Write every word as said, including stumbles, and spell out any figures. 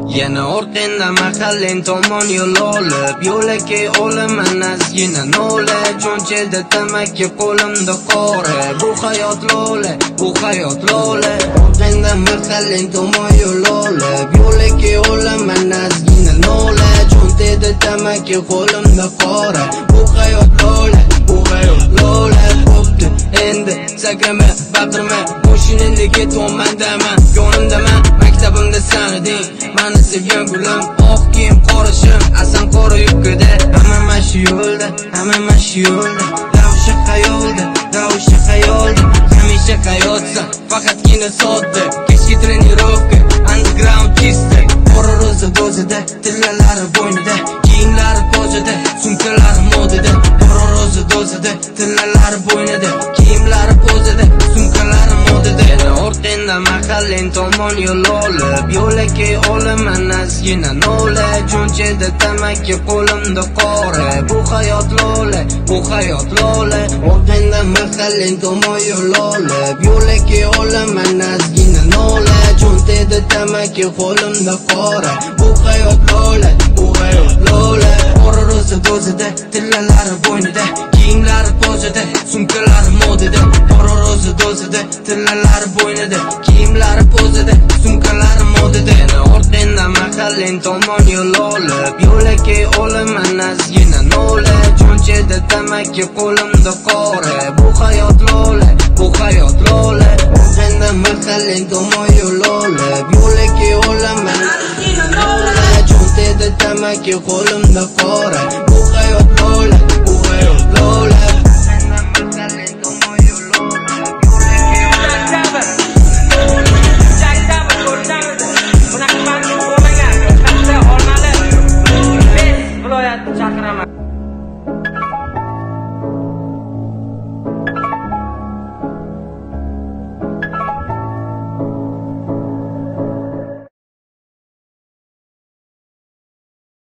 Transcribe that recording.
Yana orqangda mahalling tomon yo'l olib, yo'lakay olaman ozgina nola. Cho'nchakda tamaki, qo'limda qora. Bu hayot lola, bu hayot lola. Orqangda mahalling tomon yo'l olib, yo'lakay olaman ozgina nola. Cho'nchakda tamaki, qo'limda qora. Bu hayot lola, bu hayot lola. Bo'pti endi sakrama, baqirma, moshinangda ketyapman dama, yonimdaman, maktabimda san eding. Mani sevgan gulim, oq kiyim qorishim, asan qora yubkada. Hamma mashi yo'lda, hamma mashi yo'lda, ravsha xayolda, ravsha xayolda. Hamisha hayotsa, faqatgina sodda. Kechki trenirovka, underground chista. Qora ro'za dozada, tillalari bo'ynida, kiyimlari pojada, sumkalari modada. Qora ro'za dozada, tillalari bo'ynida, kiyimlari pojada, sumkalari modada. Yana orqangda mahalling tomon yo'l olib, yo'lakay olaman ozgina nola. Cho'nchakda tamaki, qo'limda qora. Bu hayot lola, bu hayot lola. Orqangda mahalling tomon yo'l olib, yo'lakay olaman ozgina nola. Cho'nchakda tamaki, qo'limda qora. Bu hayot lola, bu hayot lola. Qora ro'za dozada, tillalari bo'ynida, kiyimlari pojada, sumkalari modada. Qora ro'za dozada, tillalari bo'ynida, kiyimlari pojada, sumkalari modada. Yana orqangda mahalling tomon yo'l olib, yo'lakay olaman ozgina nola. Cho'nchakda tamaki, qo'limda qora. Bu hayot lola, bu hayot lola. Orqangda mahalling tomon yo'l olib, yo'lakay olaman ozgina nola. Cho'nchakda tamaki, qo'limda qora. Bu hayot lola.